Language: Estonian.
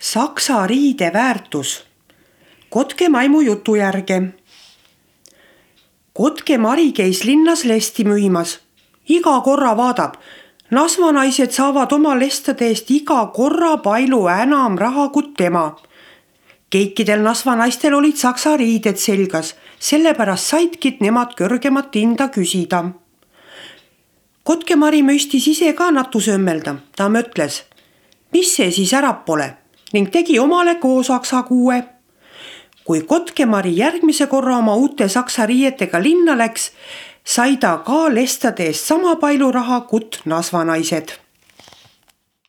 Saksa riide väärtus. Kotke-Maimu jutu järge. Kotke-Mari käis linnas lesti müümas. Iga korra vaadab. Nasvanaised saavad oma lestade eest iga korra palju enam raha kui tema. Keikidel nasvanaistel olid saksa riided selgas, sellepärast saidki nemad kõrgemat hinda küsida. Kotke-Mari mõistis ise ka natuse õmmelda. Ta mõtles, mis see siis ära pole, ning tegi omale koosaksa kuue. Kui Kotke-Mari järgmise korra oma uute saksa riietega linna läks, sai ta ka lestade eest sama palju raha kui nasvanaised.